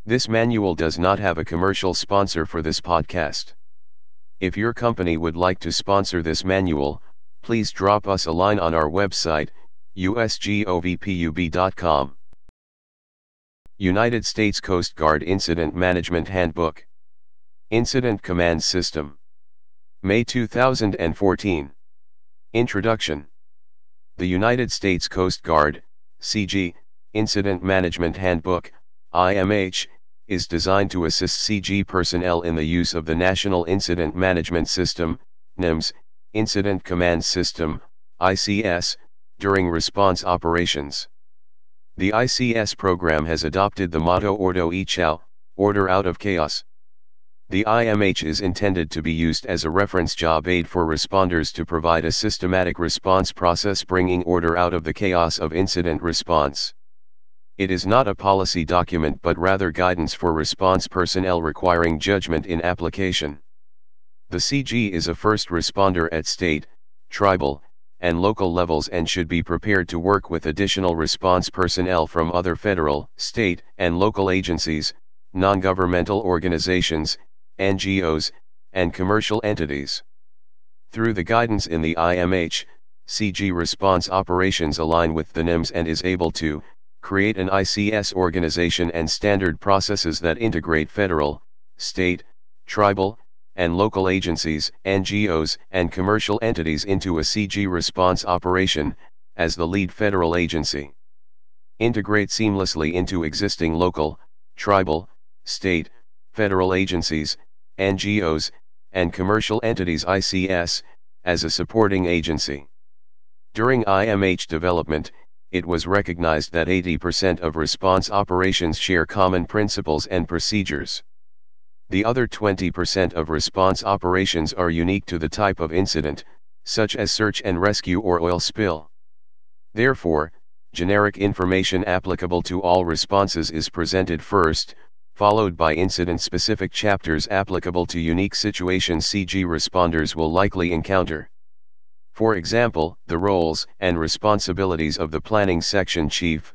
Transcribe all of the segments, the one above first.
This manual does not have a commercial sponsor for this podcast. If your company would like to sponsor this manual, please drop us a line on our website, usgovpub.com. United States Coast Guard Incident Management Handbook. Incident Command System. May 2014. Introduction. The United States Coast Guard, CG, Incident Management Handbook, IMH, is designed to assist CG personnel in the use of the National Incident Management System, NIMS, Incident Command System, ICS, during response operations. The ICS program has adopted the motto Ordo y Chao, order out of chaos. The IMH is intended to be used as a reference job aid for responders to provide a systematic response process bringing order out of the chaos of incident response. It is not a policy document but rather guidance for response personnel requiring judgment in application. The CG is a first responder at state, tribal, and local levels and should be prepared to work with additional response personnel from other federal, state, and local agencies, non-governmental organizations, NGOs, and commercial entities. Through the guidance in the IMH, CG response operations align with the NIMS and is able to create an ICS organization and standard processes that integrate federal, state, tribal, and local agencies, NGOs, and commercial entities into a CG response operation, as the lead federal agency. Integrate seamlessly into existing local, tribal, state, federal agencies, NGOs, and commercial entities ICS, as a supporting agency. During IMH development, it was recognized that 80% of response operations share common principles and procedures. The other 20% of response operations are unique to the type of incident, such as search and rescue or oil spill. Therefore, generic information applicable to all responses is presented first, followed by incident-specific chapters applicable to unique situations CG responders will likely encounter. For example, the roles and responsibilities of the Planning Section Chief,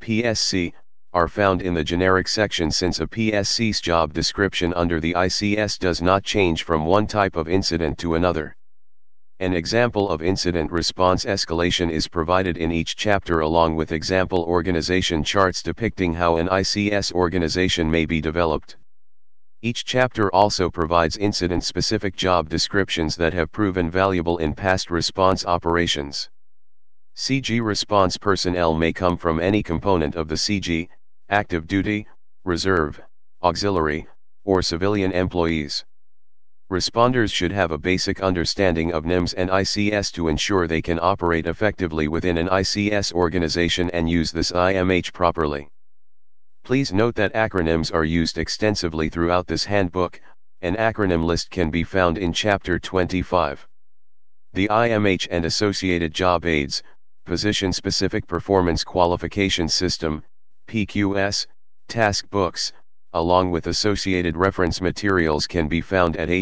PSC, are found in the generic section since a PSC's job description under the ICS does not change from one type of incident to another. An example of incident response escalation is provided in each chapter along with example organization charts depicting how an ICS organization may be developed. Each chapter also provides incident-specific job descriptions that have proven valuable in past response operations. CG response personnel may come from any component of the CG, active duty, reserve, auxiliary, or civilian employees. Responders should have a basic understanding of NIMS and ICS to ensure they can operate effectively within an ICS organization and use this IMH properly. Please note that acronyms are used extensively throughout this handbook. An acronym list can be found in Chapter 25. The IMH and associated job aids, Position-Specific Performance Qualification System, PQS, task books, along with associated reference materials can be found at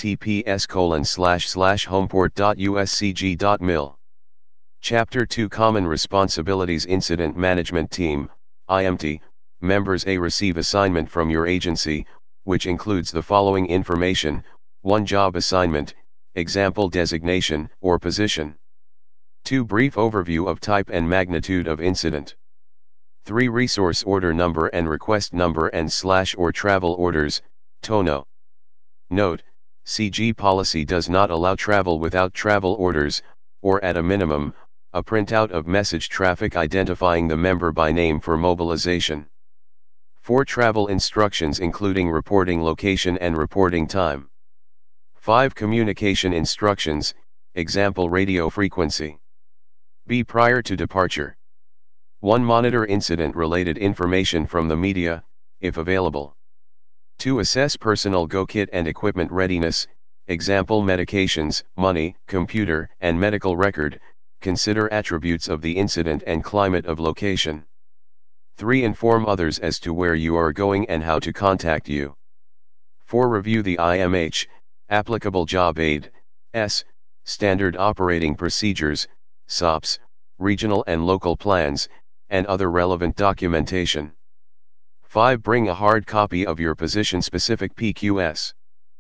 https://homeport.uscg.mil. Chapter 2 Common Responsibilities Incident Management Team, IMT, Members A receive assignment from your agency, which includes the following information: 1. Job assignment, example designation or position. 2. Brief overview of type and magnitude of incident. 3. Resource order number and request number and / or travel orders, TONO. Note, CG policy does not allow travel without travel orders, or at a minimum, a printout of message traffic identifying the member by name for mobilization. 4. Travel instructions including reporting location and reporting time. 5. Communication instructions, example radio frequency. B. Prior to departure. 1. Monitor incident-related information from the media, if available. 2. Assess personal go kit and equipment readiness, example medications, money, computer, and medical record. Consider attributes of the incident and climate of location. 3. Inform others as to where you are going and how to contact you. 4. Review the IMH, applicable job aid, standard operating procedures, SOPs, regional and local plans, and other relevant documentation. 5. Bring a hard copy of your position-specific PQS.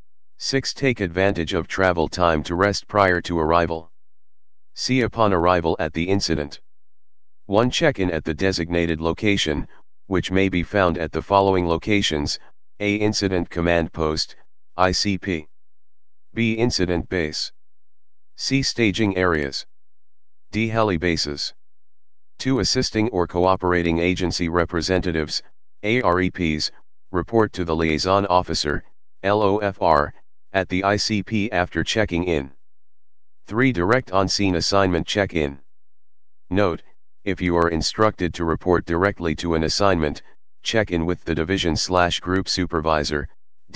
6. Take advantage of travel time to rest prior to arrival. C. Upon arrival at the incident. 1. Check in at the designated location, which may be found at the following locations: A. Incident Command Post, ICP. B. Incident Base. C. Staging Areas. D. Heli Bases. 2. Assisting or cooperating agency representatives, AREPs, report to the Liaison Officer, LOFR, at the ICP after checking in. 3. Direct on-scene assignment check-in. Note: if you are instructed to report directly to an assignment, check in with the Division/Group Supervisor,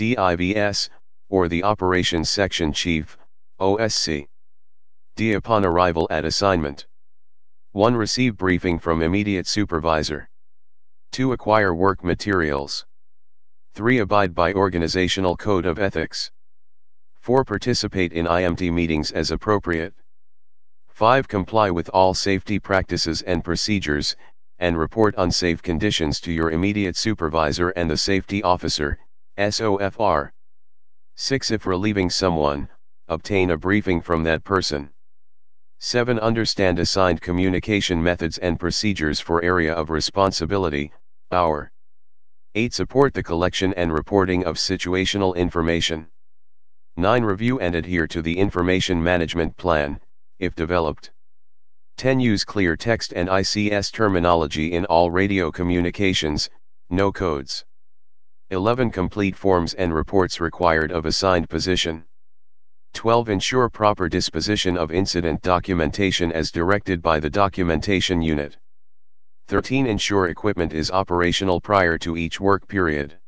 DIVS, or the Operations Section Chief, OSC. D. Upon arrival at assignment. 1. Receive briefing from immediate supervisor. 2. Acquire work materials. 3. Abide by organizational code of ethics. 4. Participate in IMT meetings as appropriate. 5. Comply with all safety practices and procedures, and report unsafe conditions to your immediate supervisor and the safety officer, SOFR. 6. If relieving someone, obtain a briefing from that person. 7. Understand assigned communication methods and procedures for area of responsibility, hour. 8. Support the collection and reporting of situational information. 9. Review and adhere to the information management plan, if developed. 10. Use clear text and ICS terminology in all radio communications, no codes. 11. Complete forms and reports required of assigned position. 12. Ensure proper disposition of incident documentation as directed by the documentation unit. 13. Ensure equipment is operational prior to each work period.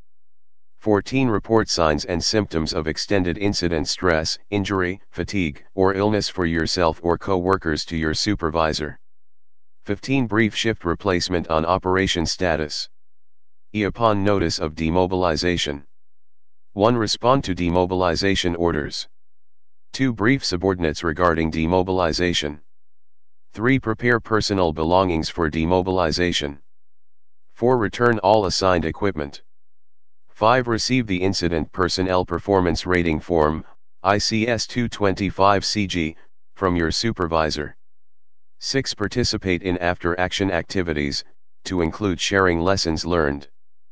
14. Report signs and symptoms of extended incident stress, injury, fatigue, or illness for yourself or co-workers to your supervisor. 15. Brief shift replacement on operation status. E. Upon notice of demobilization. 1. Respond to demobilization orders. 2. Brief subordinates regarding demobilization. 3. Prepare personal belongings for demobilization. 4. Return all assigned equipment. 5. Receive the Incident Personnel Performance Rating Form, ICS 225-CG, from your supervisor. 6. Participate in after-action activities, to include sharing lessons learned.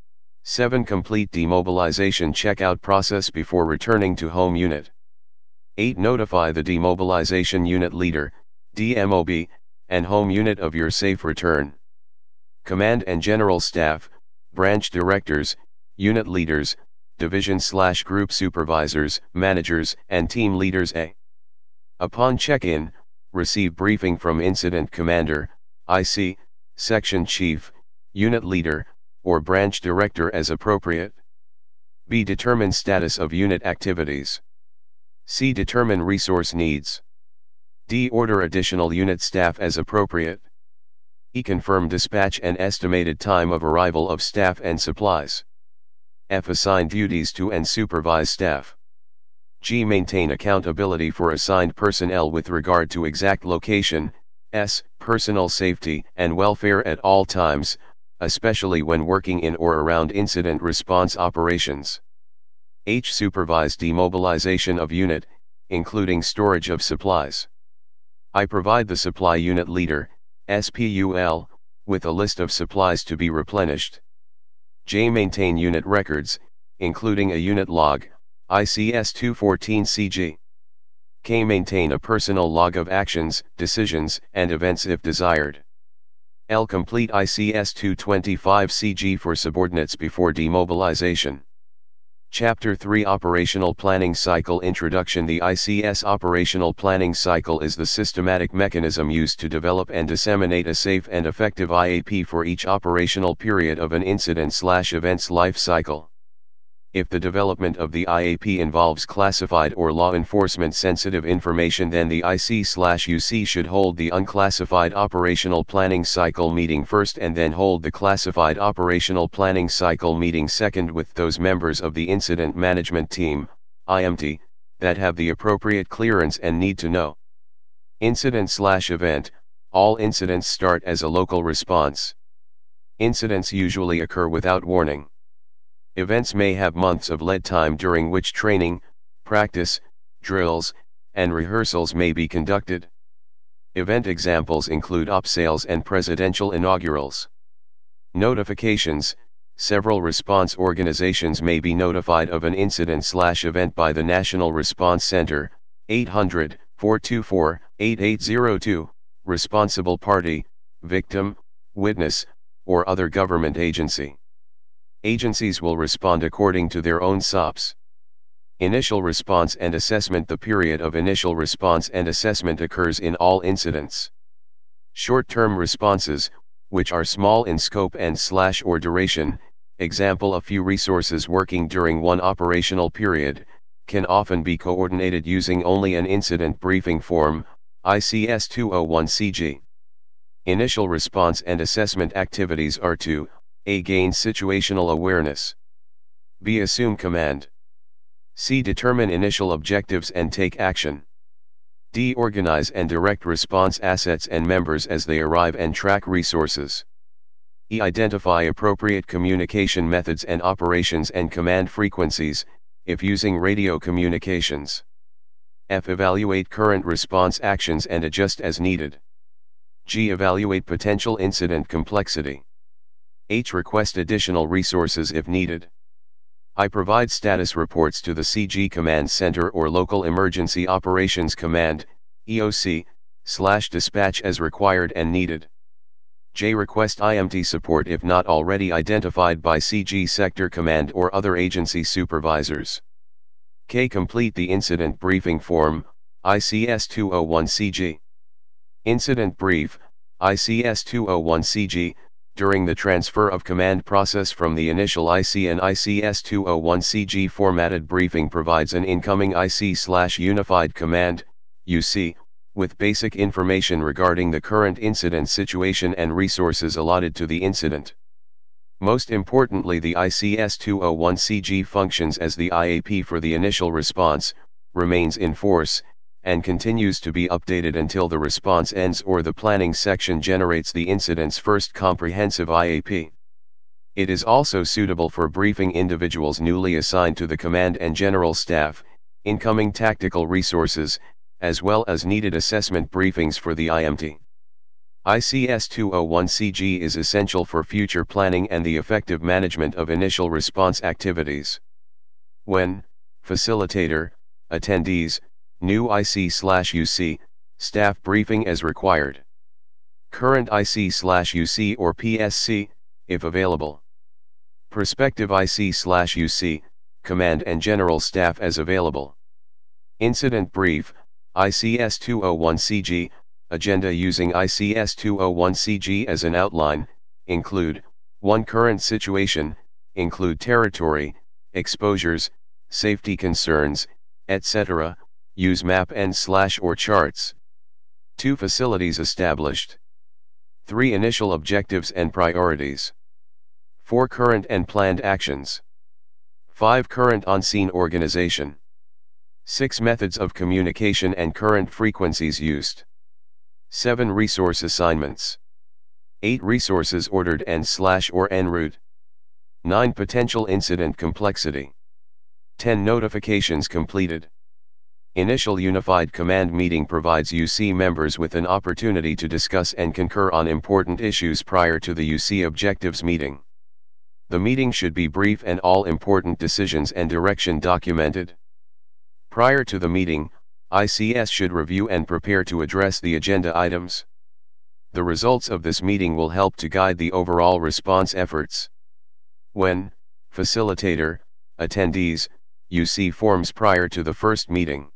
7. Complete demobilization checkout process before returning to home unit. 8. Notify the demobilization unit leader, DMOB, and home unit of your safe return. Command and General Staff, branch directors, unit leaders, division/group supervisors, managers, and team leaders. A. Upon check-in, receive briefing from Incident Commander, IC, Section Chief, Unit Leader, or Branch Director as appropriate. B. Determine status of unit activities. C. Determine resource needs. D. Order additional unit staff as appropriate. E. Confirm dispatch and estimated time of arrival of staff and supplies. F. Assign duties to and supervise staff. G. Maintain accountability for assigned personnel with regard to exact location. S. Personal safety and welfare at all times, especially when working in or around incident response operations. H. Supervise demobilization of unit, including storage of supplies. I. Provide the supply unit leader, SPUL, with a list of supplies to be replenished. J. Maintain unit records, including a unit log, ICS 214-CG. K. Maintain a personal log of actions, decisions, and events if desired. L. Complete ICS 225-CG for subordinates before demobilization. Chapter 3 Operational Planning Cycle Introduction. The ICS Operational Planning Cycle is the systematic mechanism used to develop and disseminate a safe and effective IAP for each operational period of an incident/event's life cycle. If the development of the IAP involves classified or law enforcement sensitive information, then the IC/UC should hold the unclassified operational planning cycle meeting first and then hold the classified operational planning cycle meeting second with those members of the incident management team, IMT, that have the appropriate clearance and need to know. Incident/event, all incidents start as a local response. Incidents usually occur without warning. Events may have months of lead time during which training, practice, drills, and rehearsals may be conducted. Event examples include OPSAILs and presidential inaugurals. Notifications: several response organizations may be notified of an incident/event by the National Response Center, 800-424-8802, responsible party, victim, witness, or other government agency. Agencies will respond according to their own SOPs. Initial response and assessment: the period of initial response and assessment occurs in all incidents. Short-term responses, which are small in scope and/or duration, example a few resources working during one operational period, can often be coordinated using only an incident briefing form, ICS 201-CG. Initial response and assessment activities are to A. Gain situational awareness. B. Assume command. C. Determine initial objectives and take action. D. Organize and direct response assets and members as they arrive and track resources. E. Identify appropriate communication methods and operations and command frequencies, if using radio communications. F. Evaluate current response actions and adjust as needed. G. Evaluate potential incident complexity. H. Request additional resources if needed. I. Provide status reports to the CG Command Center or Local Emergency Operations Command, EOC/dispatch as required and needed. J. Request IMT support if not already identified by CG Sector Command or other agency supervisors. K. Complete the Incident Briefing Form, ICS 201-CG. Incident Brief, ICS 201-CG, during the transfer of command process from the initial IC and ICS 201-CG formatted briefing provides an incoming IC/Unified Command, UC, with basic information regarding the current incident situation and resources allotted to the incident. Most importantly, the ICS 201-CG functions as the IAP for the initial response, remains in force, and continues to be updated until the response ends or the planning section generates the incident's first comprehensive IAP. It is also suitable for briefing individuals newly assigned to the command and general staff, incoming tactical resources, as well as needed assessment briefings for the IMT. ICS 201-CG is essential for future planning and the effective management of initial response activities. When facilitator, attendees, new IC/UC, staff briefing as required. Current IC/UC or PSC, if available. Prospective IC/UC, command and general staff as available. Incident brief, ICS 201-CG, agenda using ICS 201-CG as an outline, include 1. Current situation, include territory, exposures, safety concerns, etc., use map and/or charts. 2. Facilities established. 3. Initial objectives and priorities. 4. Current and planned actions. 5. Current on-scene organization. 6. Methods of communication and current frequencies used. 7. Resource assignments. 8. Resources ordered and/or en route. 9. Potential incident complexity. 10. Notifications completed. Initial Unified Command meeting provides UC members with an opportunity to discuss and concur on important issues prior to the UC objectives meeting. The meeting should be brief and all important decisions and direction documented. Prior to the meeting, ICS should review and prepare to address the agenda items. The results of this meeting will help to guide the overall response efforts. When facilitator, attendees, UC forms prior to the first meeting.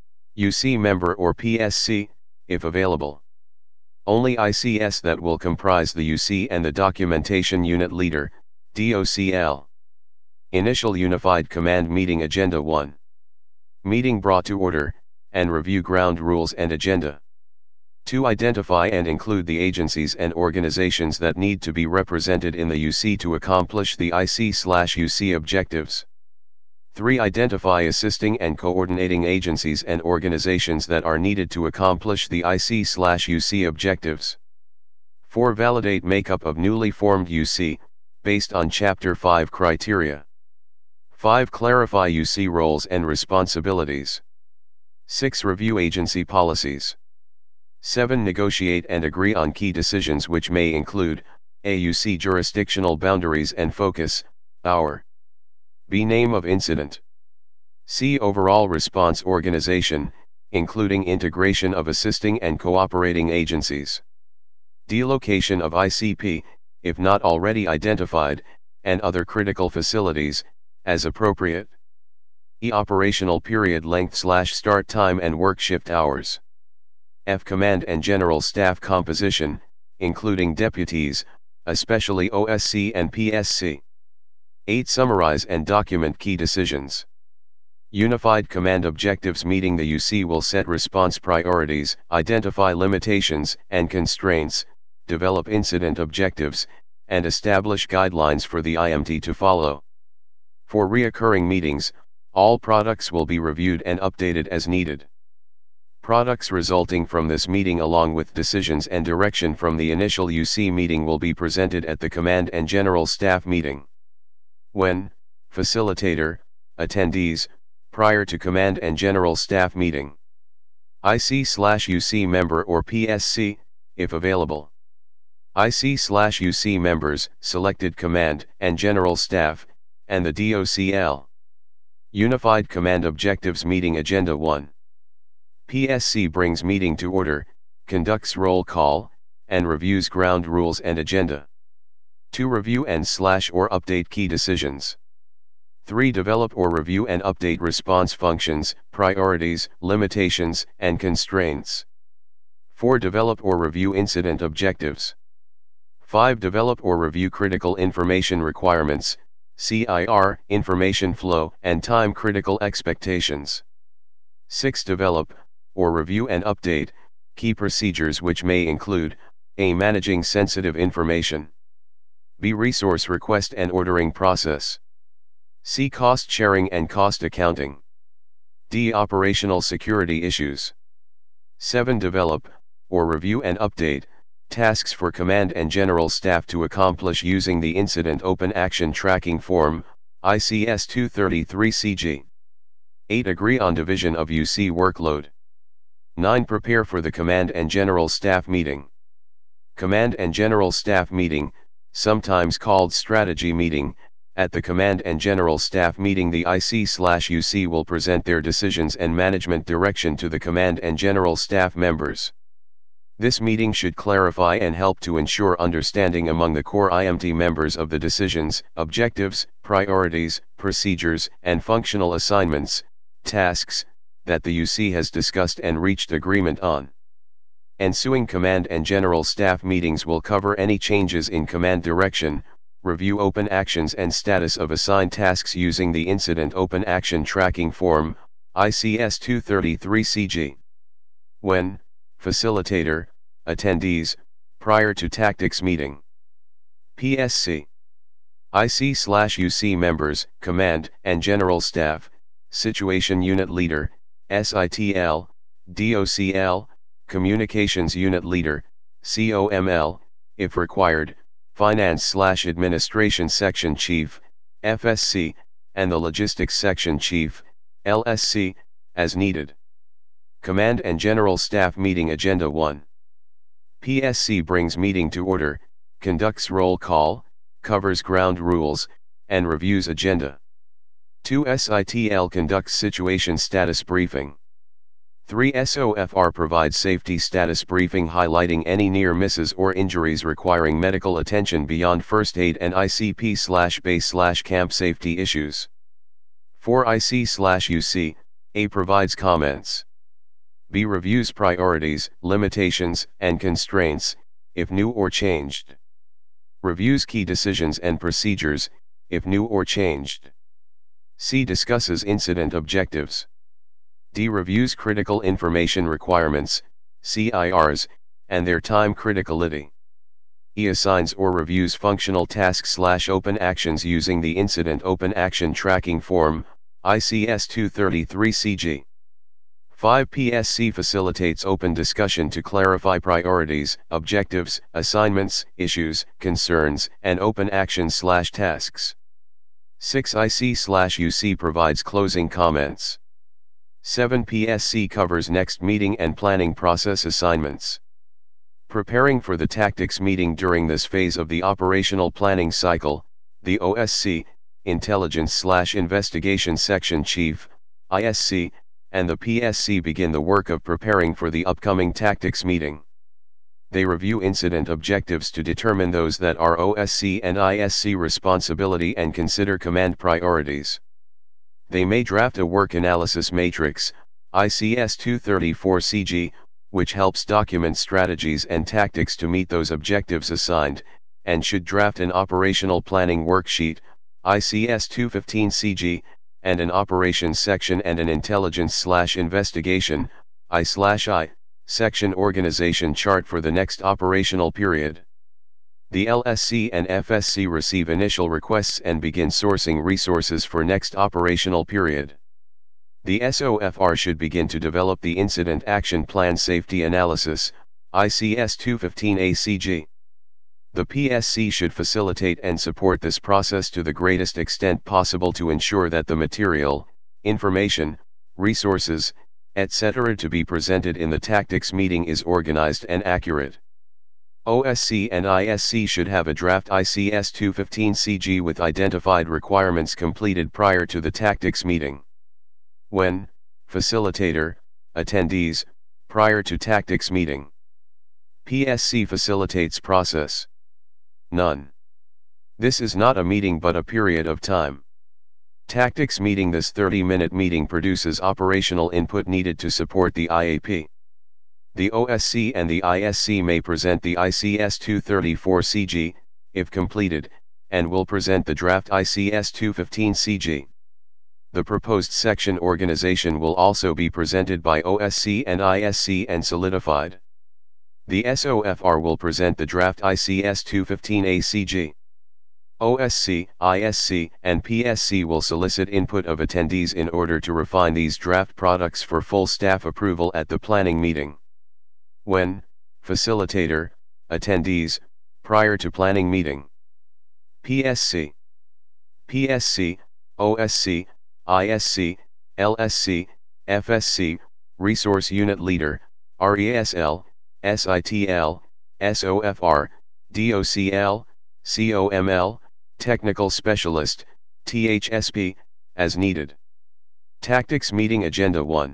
UC member or PSC, if available. Only ICS that will comprise the UC and the documentation unit leader, DOCL. Initial Unified Command Meeting Agenda 1. Meeting brought to order, and review ground rules and agenda. 2. Identify and include the agencies and organizations that need to be represented in the UC to accomplish the IC/UC objectives. 3. Identify assisting and coordinating agencies and organizations that are needed to accomplish the IC/UC objectives. 4. Validate makeup of newly formed UC, based on Chapter 5 criteria. 5. Clarify UC roles and responsibilities. 6. Review agency policies. 7. Negotiate and agree on key decisions which may include A. UC jurisdictional boundaries and focus, hour. B. Name of incident. C. Overall response organization, including integration of assisting and cooperating agencies. D. Location of ICP, if not already identified, and other critical facilities, as appropriate. E. Operational period length/start time and work shift hours. F. Command and General Staff composition, including deputies, especially OSC and PSC. 8. Summarize and document key decisions. Unified Command Objectives meeting. The UC will set response priorities, identify limitations and constraints, develop incident objectives, and establish guidelines for the IMT to follow. For reoccurring meetings, all products will be reviewed and updated as needed. Products resulting from this meeting along with decisions and direction from the initial UC meeting will be presented at the Command and General Staff meeting. When, facilitator, attendees, prior to Command and General Staff meeting. IC/UC member or PSC, if available. IC/UC members, selected Command and General Staff, and the DOCL. Unified Command Objectives Meeting Agenda 1. PSC brings meeting to order, conducts roll call, and reviews ground rules and agenda. 2. Review and/or update key decisions. 3. Develop or review and update response functions, priorities, limitations, and constraints. 4. Develop or review incident objectives. 5. Develop or review critical information requirements, CIR, information flow and time critical expectations. 6. Develop, or review and update, key procedures which may include, A. Managing sensitive information. B. Resource request and ordering process. C. Cost sharing and cost accounting. D. Operational security issues. 7. Develop, or review and update, tasks for Command and General Staff to accomplish using the Incident Open Action Tracking Form, ICS 233-CG. 8. Agree on division of UC workload. 9. Prepare for the Command and General Staff meeting. Command and General Staff meeting, sometimes called strategy meeting. At the Command and General Staff meeting, the IC/UC will present their decisions and management direction to the Command and General Staff members. This meeting should clarify and help to ensure understanding among the core IMT members of the decisions, objectives, priorities, procedures, and functional assignments, tasks, that the UC has discussed and reached agreement on. Ensuing Command and General Staff meetings will cover any changes in command direction, review open actions and status of assigned tasks using the Incident Open Action Tracking Form, ICS 233-CG. When, facilitator, attendees, prior to tactics meeting. PSC. IC/UC members, Command and General Staff, Situation Unit Leader, SITL, DOCL, Communications Unit Leader, COML, if required, Finance/Administration Section Chief, FSC, and the Logistics Section Chief, LSC, as needed. Command and General Staff Meeting Agenda 1. PSC brings meeting to order, conducts roll call, covers ground rules, and reviews agenda. 2. SITL conducts situation status briefing. 3. SOFR provides safety status briefing highlighting any near misses or injuries requiring medical attention beyond first aid and ICP/base/camp safety issues. 4. IC/UC, A provides comments. B reviews priorities, limitations, and constraints, if new or changed. Reviews key decisions and procedures, if new or changed. C discusses incident objectives. D reviews critical information requirements, CIRs, and their time criticality. E assigns or reviews functional tasks/open actions using the Incident Open Action Tracking Form, ICS 233-CG. 5. PSC facilitates open discussion to clarify priorities, objectives, assignments, issues, concerns, and open actions/tasks. 6. IC/UC provides closing comments. 7. PSC covers next meeting and planning process assignments. Preparing for the tactics meeting. During this phase of the operational planning cycle, the OSC, Intelligence/Investigation Section Chief, ISC, and the PSC begin the work of preparing for the upcoming tactics meeting. They review incident objectives to determine those that are OSC and ISC responsibility and consider command priorities. They may draft a work analysis matrix, ICS 234-CG, which helps document strategies and tactics to meet those objectives assigned, and should draft an operational planning worksheet, ICS 215-CG, and an operations section and an intelligence/investigation, I/I, section organization chart for the next operational period. The LSC and FSC receive initial requests and begin sourcing resources for next operational period. The SOFR should begin to develop the Incident Action Plan Safety Analysis, ICS 215-ACG. The PSC should facilitate and support this process to the greatest extent possible to ensure that the material, information, resources, etc. to be presented in the tactics meeting is organized and accurate. OSC and ISC should have a draft ICS 215-CG with identified requirements completed prior to the tactics meeting. When, facilitator, attendees, prior to tactics meeting. PSC facilitates process. None. This is not a meeting but a period of time. Tactics meeting. This 30-minute meeting produces operational input needed to support the IAP. The OSC and the ISC may present the ICS 234-CG, if completed, and will present the draft ICS 215-CG. The proposed section organization will also be presented by OSC and ISC and solidified. The SOFR will present the draft ICS 215-ACG. OSC, ISC, and PSC will solicit input of attendees in order to refine these draft products for full staff approval at the planning meeting. When, facilitator, attendees, prior to planning meeting. PSC, OSC, ISC, LSC, FSC, Resource Unit Leader, RESL, SITL, SOFR, DOCL, COML, Technical Specialist, THSP, as needed. Tactics Meeting Agenda 1.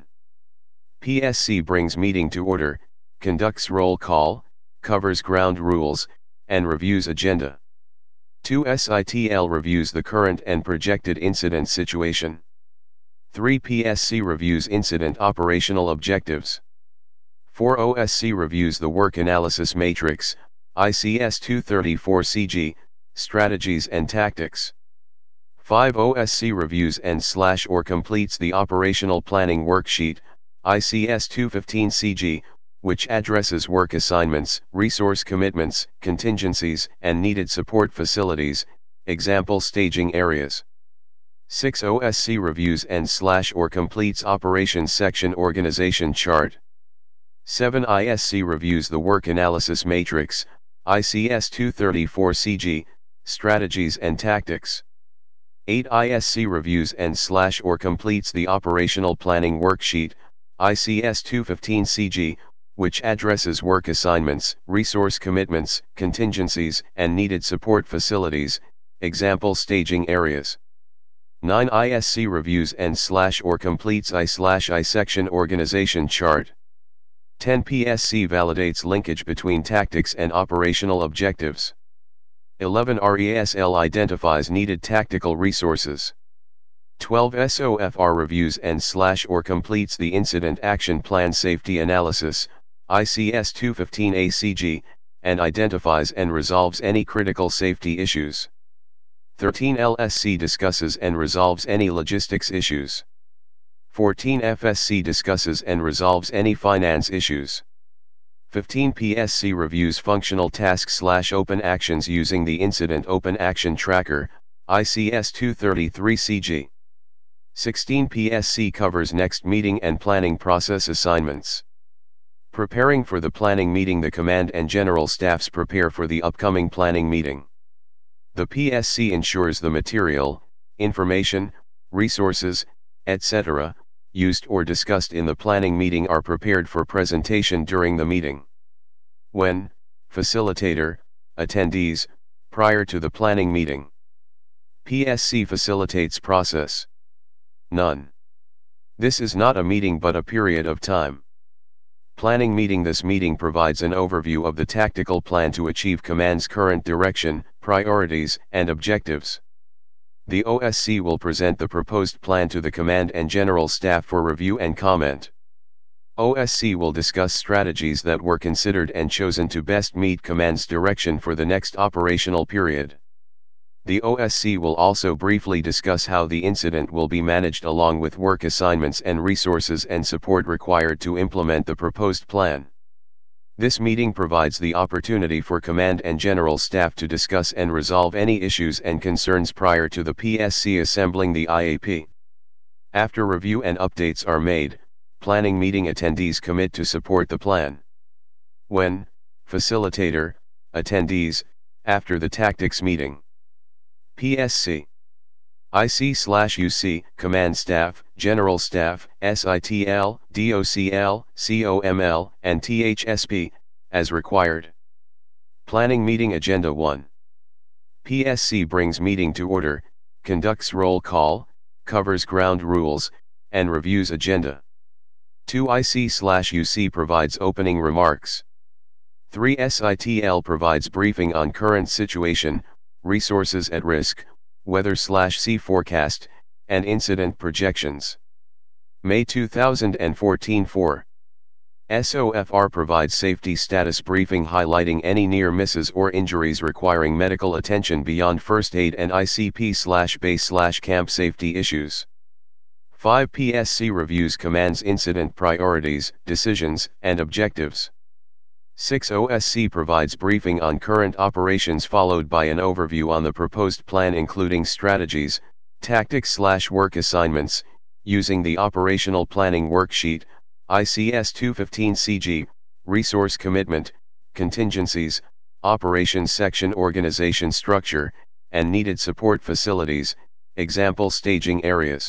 PSC brings meeting to order, conducts roll call, covers ground rules, and reviews agenda. 2. SITL reviews the current and projected incident situation. 3. PSC reviews incident operational objectives. 4. OSC reviews the work analysis matrix, ICS 234-CG, strategies and tactics. 5. OSC reviews and/or completes the operational planning worksheet, ICS 215-CG, which addresses work assignments, resource commitments, contingencies, and needed support facilities, example staging areas. 6. OSC reviews and/or completes operations section organization chart. 7. ISC reviews the work analysis matrix, ICS 234-CG, strategies and tactics. 8. ISC reviews and/or completes the operational planning worksheet, ICS 215-CG, which addresses work assignments, resource commitments, contingencies, and needed support facilities, example staging areas. 9. ISC reviews and/or completes I/I section organization chart. 10. PSC validates linkage between tactics and operational objectives. 11. RESL identifies needed tactical resources. 12. SOFR reviews and/or completes the Incident Action Plan Safety Analysis, ICS 215-ACG, and identifies and resolves any critical safety issues. 13. LSC discusses and resolves any logistics issues. 14. FSC discusses and resolves any finance issues. 15. PSC reviews functional tasks/open actions using the Incident Open Action Tracker, ICS 233-CG. 16 PSC covers next meeting and planning process assignments. Preparing for the planning meeting. The command and general staffs prepare for the upcoming planning meeting. The PSC ensures the material, information, resources, etc., used or discussed in the planning meeting are prepared for presentation during the meeting. When, facilitator, attendees, prior to the planning meeting. PSC facilitates process. None. This is not a meeting but a period of time. Planning meeting. This meeting provides an overview of the tactical plan to achieve command's current direction, priorities, and objectives. The OSC will present the proposed plan to the command and general staff for review and comment. OSC will discuss strategies that were considered and chosen to best meet command's direction for the next operational period. The OSC will also briefly discuss how the incident will be managed along with work assignments and resources and support required to implement the proposed plan. This meeting provides the opportunity for command and general staff to discuss and resolve any issues and concerns prior to the PSC assembling the IAP. After review and updates are made, planning meeting attendees commit to support the plan. When, facilitator, attendees, after the tactics meeting. PSC. IC/UC, Command Staff, General Staff, SITL, DOCL, COML, and THSP, as required. Planning Meeting Agenda 1. PSC brings meeting to order, conducts roll call, covers ground rules, and reviews agenda. 2. IC/UC provides opening remarks. 3. SITL provides briefing on current situation, resources at risk, weather/sea forecast, and incident projections. May 2014. 4. SOFR provides safety status briefing highlighting any near misses or injuries requiring medical attention beyond first aid and ICP/base/camp safety issues. 5. PSC reviews command's incident priorities, decisions, and objectives. 6. OSC provides briefing on current operations followed by an overview on the proposed plan including strategies, tactics/work assignments, using the Operational Planning Worksheet, ICS 215CG, Resource Commitment, Contingencies, Operations Section Organization Structure, and Needed Support Facilities, example staging areas.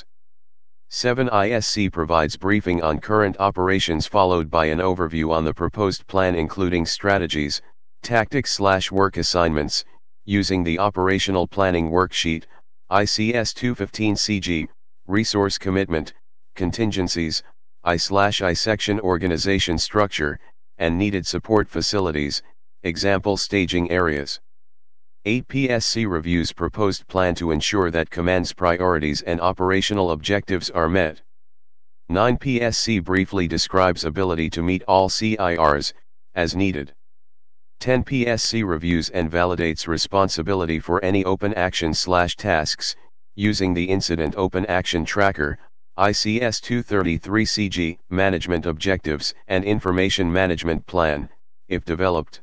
7. ISC provides briefing on current operations followed by an overview on the proposed plan including strategies, tactics/work assignments, using the Operational Planning Worksheet, ICS 215CG, Resource Commitment, Contingencies, I/I Section Organization Structure, and Needed Support Facilities, example staging areas. 8. PSC reviews proposed plan to ensure that command's priorities and operational objectives are met. 9. PSC briefly describes ability to meet all CIRs, as needed. 10. PSC reviews and validates responsibility for any open action/tasks, using the Incident Open Action Tracker, ICS 233CG, Management Objectives and Information Management Plan, if developed.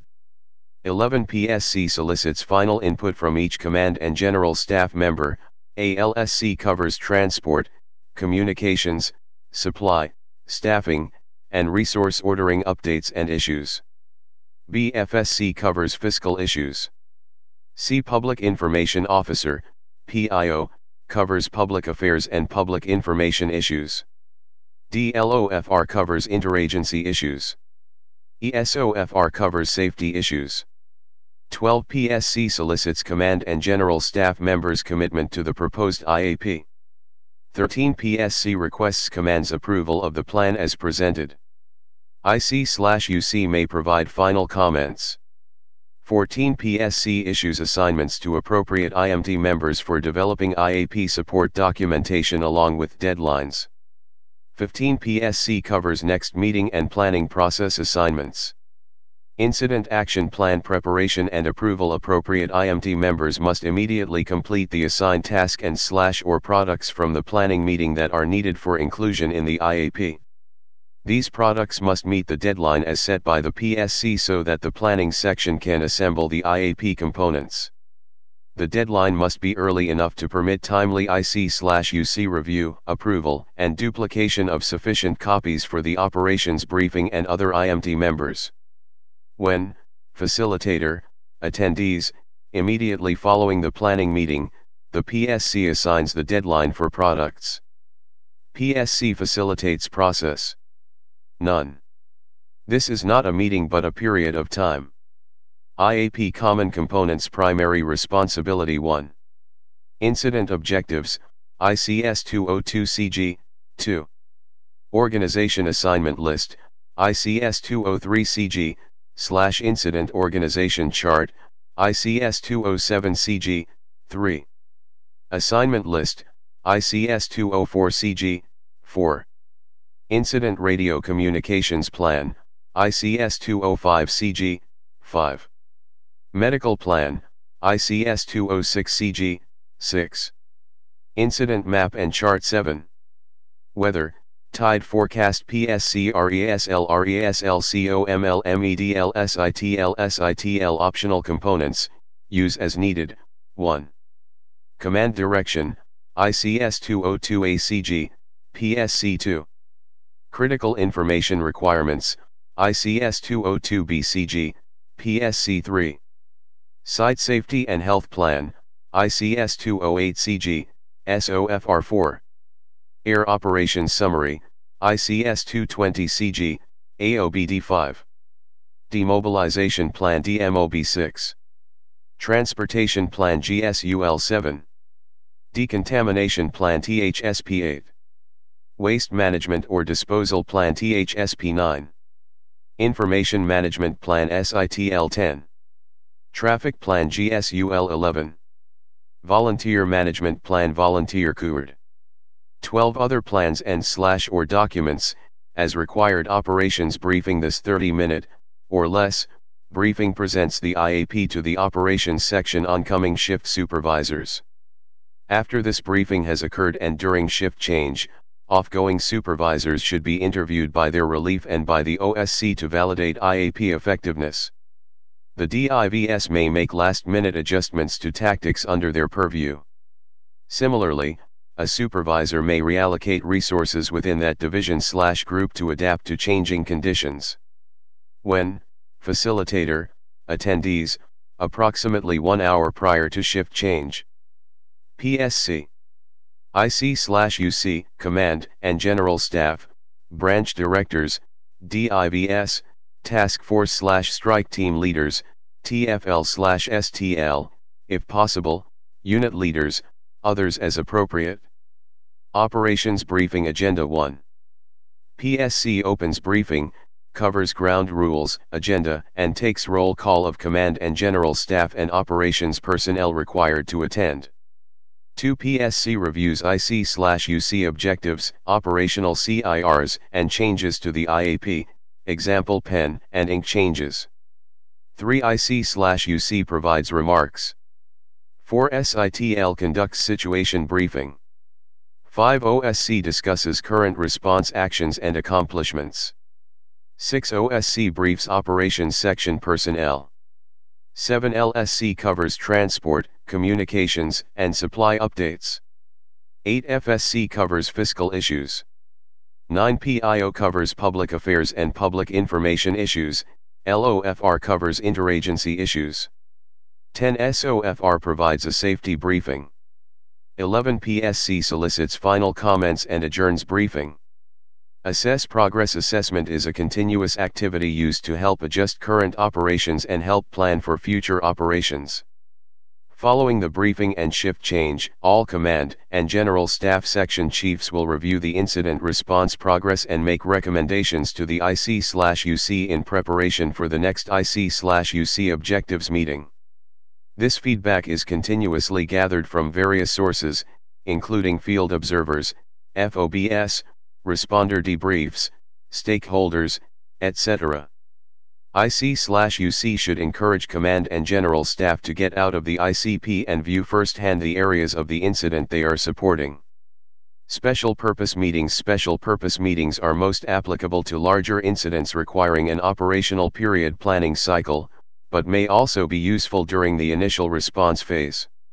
11. PSC solicits final input from each command and general staff member. ALSC covers transport, communications, supply, staffing, and resource ordering updates and issues. BFSC covers fiscal issues. C. Public Information Officer, PIO, covers public affairs and public information issues. DLOFR covers interagency issues. ESOFR covers safety issues. 12. PSC solicits command and general staff members' commitment to the proposed IAP. 13. PSC requests command's approval of the plan as presented. IC/UC may provide final comments. 14. PSC issues assignments to appropriate IMT members for developing IAP support documentation along with deadlines. 15. PSC covers next meeting and planning process assignments. Incident Action Plan preparation and approval. Appropriate IMT members must immediately complete the assigned task and/or products from the planning meeting that are needed for inclusion in the IAP. These products must meet the deadline as set by the PSC so that the planning section can assemble the IAP components. the deadline must be early enough to permit timely IC/UC review, approval, and duplication of sufficient copies for the operations briefing and other IMT members. When, facilitator, attendees, immediately following the planning meeting, the PSC assigns the deadline for products. PSC facilitates process. None. This is not a meeting but a period of time. IAP Common Components Primary Responsibility 1. Incident Objectives, ICS 202CG, 2. Organization Assignment List, ICS 203CG, /Incident Organization Chart, ICS 207CG, 3. Assignment List, ICS 204CG, 4. Incident Radio Communications Plan, ICS 205CG, 5. Medical Plan, ICS 206CG, 6. Incident Map and Chart 7. Weather, Tide Forecast PSC RESL RESL COML MEDL SITL SITL Optional Components, use as needed, 1. Command Direction, ICS 202 ACG, PSC 2. Critical Information Requirements, ICS 202 BCG, PSC 3. Site Safety and Health Plan, ICS 208 CG, SOFR 4. Air Operations Summary, ICS 220 CG, AOBD 5. Demobilization Plan DMOB 6. Transportation Plan GSUL 7. Decontamination Plan THSP 8. Waste Management or Disposal Plan THSP 9. Information Management Plan SITL 10. Traffic Plan GSUL 11. Volunteer Management Plan Volunteer CURD. 12 other plans and/or documents, as required. Operations briefing. This 30-minute, or less, briefing presents the IAP to the operations section oncoming shift supervisors. After this briefing has occurred and during shift change, offgoing supervisors should be interviewed by their relief and by the OSC to validate IAP effectiveness. The DIVS may make last-minute adjustments to tactics under their purview. Similarly, a supervisor may reallocate resources within that division/group to adapt to changing conditions. When, facilitator, attendees, approximately 1 hour prior to shift change. PSC. IC/UC, Command and General Staff, Branch Directors, DIVS, Task Force/Strike Team Leaders, TFL/STL, if possible, Unit Leaders, others as appropriate. Operations Briefing Agenda 1. PSC opens briefing, covers ground rules, agenda, and takes roll call of Command and General Staff and operations personnel required to attend. 2. PSC reviews IC/UC objectives, operational CIRs, and changes to the IAP, example pen and ink changes. 3. IC/UC provides remarks. 4. SITL conducts situation briefing. 5. OSC discusses current response actions and accomplishments. 6. OSC briefs operations section personnel. 7. LSC covers transport, communications, and supply updates. 8. FSC covers fiscal issues. 9. PIO covers public affairs and public information issues, LOFR covers interagency issues. 10. SOFR provides a safety briefing. 11. PSC solicits final comments and adjourns briefing. Assess progress. Assessment is a continuous activity used to help adjust current operations and help plan for future operations. Following the briefing and shift change, all Command and General Staff Section Chiefs will review the incident response progress and make recommendations to the IC/UC in preparation for the next IC/UC objectives meeting. This feedback is continuously gathered from various sources, including field observers, FOBS, responder debriefs, stakeholders, etc. IC/UC should encourage Command and General Staff to get out of the ICP and view firsthand the areas of the incident they are supporting. Special Purpose Meetings. Special Purpose Meetings are most applicable to larger incidents requiring an operational period planning cycle, but may also be useful during the initial response phase.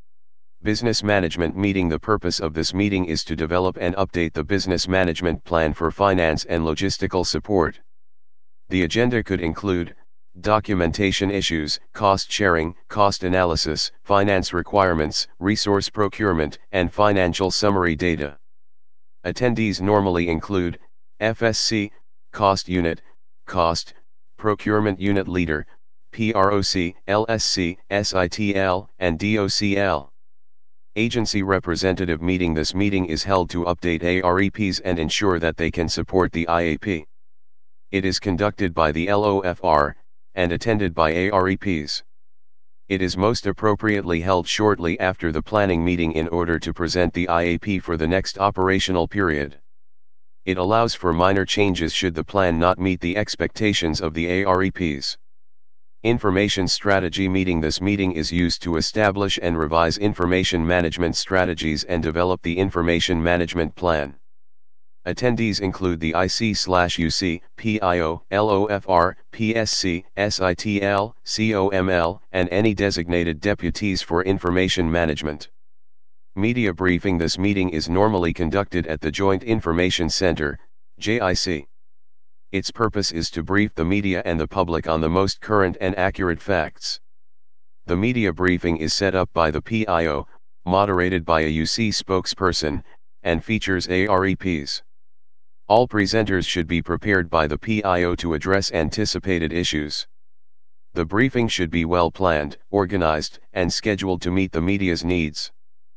Business management meeting. The purpose of this meeting is to develop and update the business management plan for finance and logistical support. The agenda could include documentation issues, cost sharing, cost analysis, finance requirements, resource procurement, and financial summary data. Attendees normally include FSC, cost unit, cost, procurement unit leader, PROC, LSC, SITL, and DOCL. Agency representative meeting. This meeting is held to update AREPs and ensure that they can support the IAP. It is conducted by the LOFR, and attended by AREPs. It is most appropriately held shortly after the planning meeting in order to present the IAP for the next operational period. It allows for minor changes should the plan not meet the expectations of the AREPs. Information strategy meeting. This meeting is used to establish and revise information management strategies and develop the information management plan. Attendees include the IC/UC, PIO, LOFR, PSC, SITL, COML, and any designated deputies for information management. Media briefing. This meeting is normally conducted at the Joint Information Center, JIC. Its purpose is to brief the media and the public on the most current and accurate facts. The media briefing is set up by the PIO, moderated by a UC spokesperson, and features AREPs. All presenters should be prepared by the PIO to address anticipated issues. The briefing should be well planned, organized, and scheduled to meet the media's needs.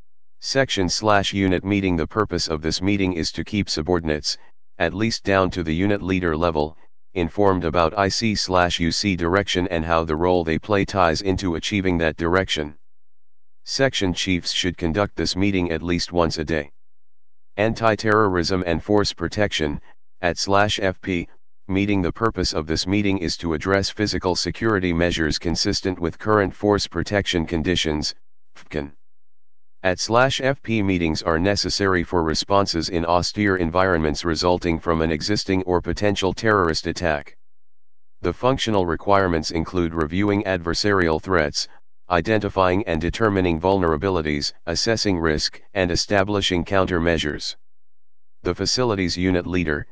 Section/unit meeting. The purpose of this meeting is to keep subordinates, at least down to the unit leader level, informed about IC/UC direction and how the role they play ties into achieving that direction. Section chiefs should conduct this meeting at least once a day. Anti-terrorism and force protection, @FP, meeting. The purpose of this meeting is to address physical security measures consistent with current force protection conditions, FPCON. @FP meetings are necessary for responses in austere environments resulting from an existing or potential terrorist attack. The functional requirements include reviewing adversarial threats, identifying and determining vulnerabilities, assessing risk, and establishing countermeasures. The Facilities Unit Leader,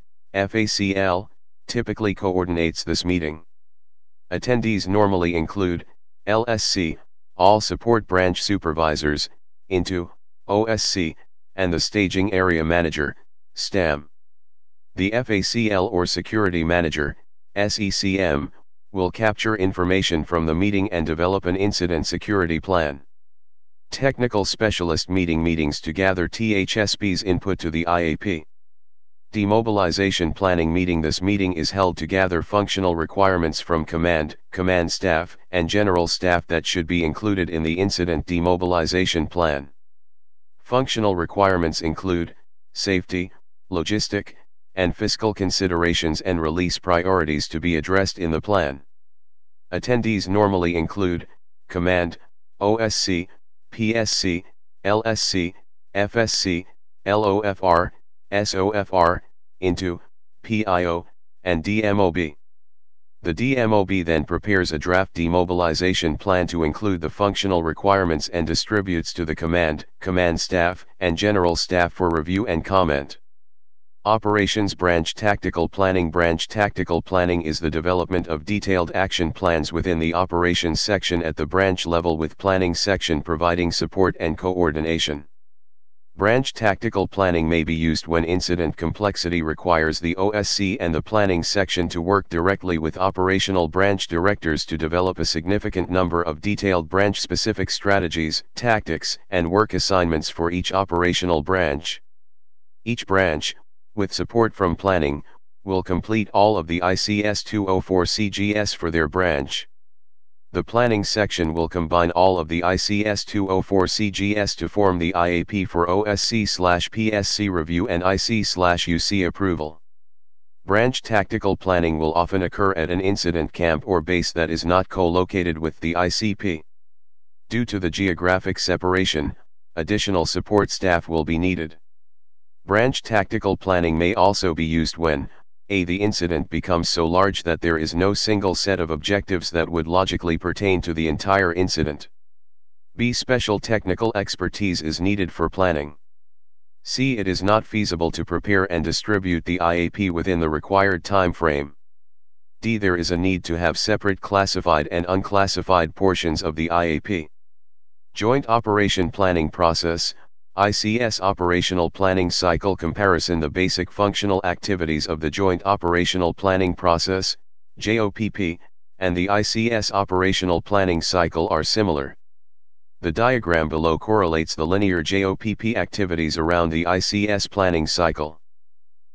FACL, typically coordinates this meeting. Attendees normally include LSC, all support branch supervisors, into OSC, and the Staging Area Manager, STAM. The FACL or Security Manager, SECM, will capture information from the meeting and develop an incident security plan. Technical Specialist meetings to gather THSP's input to the IAP. Demobilization Planning meeting. This meeting is held to gather functional requirements from command staff, and general staff that should be included in the incident demobilization plan. Functional requirements include safety, logistic, and fiscal considerations and release priorities to be addressed in the plan. Attendees normally include command, OSC, PSC, LSC, FSC, LOFR, SOFR, into, PIO, and DMOB. The DMOB then prepares a draft demobilization plan to include the functional requirements and distributes to the command staff, and general staff for review and comment. Operations Branch Tactical Planning. Branch tactical planning is the development of detailed action plans within the operations section at the branch level, with planning section providing support and coordination. Branch tactical planning may be used when incident complexity requires the OSC and the planning section to work directly with operational branch directors to develop a significant number of detailed branch-specific strategies, tactics, and work assignments for each operational branch. Each branch, with support from planning, will complete all of the ICS 204 CGS for their branch. The planning section will combine all of the ICS 204 CGS to form the IAP for OSC/PSC review and IC/UC approval. Branch tactical planning will often occur at an incident camp or base that is not co-located with the ICP. Due to the geographic separation, additional support staff will be needed. Branch tactical planning may also be used when the incident becomes so large that there is no single set of objectives that would logically pertain to the entire incident. B. Special technical expertise is needed for planning. C. It is not feasible to prepare and distribute the IAP within the required time frame. D. There is a need to have separate classified and unclassified portions of the IAP. Joint Operation Planning Process, ICS Operational Planning Cycle Comparison. The basic functional activities of the Joint Operational Planning Process, JOPP, and the ICS Operational Planning Cycle are similar. The diagram below correlates the linear JOPP activities around the ICS planning cycle.